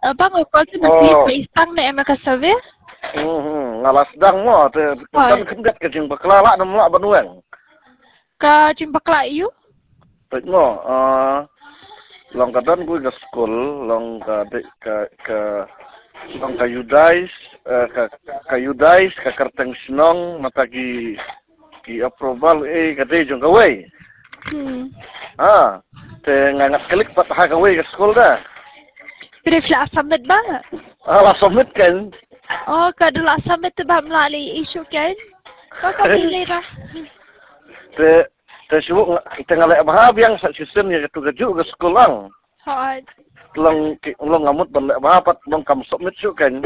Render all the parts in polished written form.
Bang, kau tu masih isang na MK survey? Ngalas dang mo, kan kendat ke jing baklala nam la banuang. Ka cimpakla iu? Tek mo, long kadan gue ke school, long ke long kayudais, kayudais, ke kerteng sinong, matagi ki approval kadai jong kawai. Te ngangat klik patah kawai ke school dah. Pilih flat summit ba? Lah submit kan. Oh, kada la summit tu ba melalui isu kan? Kau pilih dah. Te sibuk tengah lek bahab yang sistem yang keju ke school lang. Hot. Long ngamut ban lek bahab long kam submit su kan.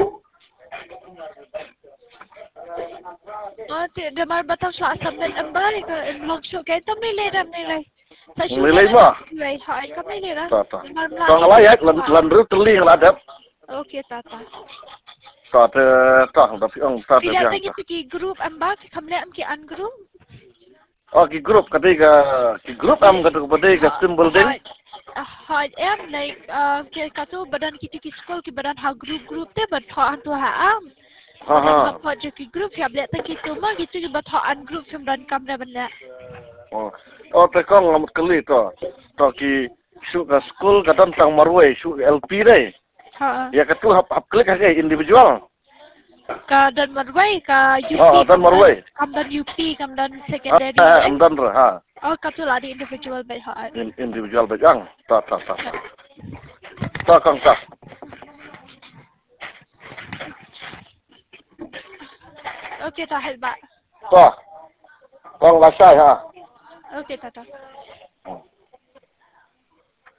Oh, dia mar batang flat summit ambai ke blog show kan? Tu pilih dah pilih. Milih mo. Hot, kau pilih dah. Tata. Kau ngelayak lan ru terli ngeladap. Okay, tata. Tata tapi tata Tidak yang. lagi pergi grup amba, kami lihat ki an grup. Oh, ki grup ketiga, ki grup am kata kepada team building. Hot like kata badan kita ki sekolah ki badan ha grup teh berthok tu ha am. Badan hot je ki grup ya lihat tak kita mah gitu ki berthok an grup semdan kam dah benda. Te kong ngamut keli to. To ki su ke school kata tang marwai su LP deh. Ya ketu hap klik ke individual. Ka dan marwai ka UP. Dan marwai. Kam dan UP, kam dan secondary. Dan ha. Oh, katu lah di individual baik ha. Individual baik ang. Ta. Ta kong ta. Okay, tahil ba. Ta. Kong lasai ha. Okay, tata.